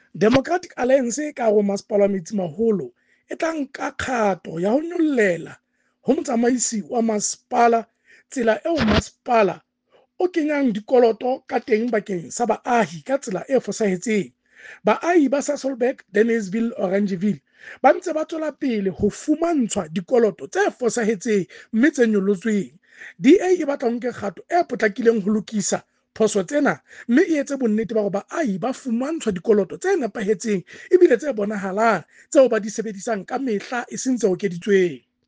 Democratic Alliance e ka hare ho masepala wa Metsimaholo e tla nka kgato ya ho nyollela ho motsamaisi wa masepala tsela eo masepala o kenyang dikoloto ka teng bakeng sa baahi ka tsela e fosahetseng. Baahi ba Sasolburg, Dennisville, Orangeville ba ntse ba tswela pele ho fumantshwa dikoloto tse fosahetseng mme tse nyollotsweng. DA e batla ho nke kgato e potlakileng ho lokisa phoso tsena mme e etse bonnete ba hore baahi ba fumantshwa dikoloto tse nepahetseng ebile tse bonahalang tseo ba di sebedisang ka mehla eseng tse okeditsweng.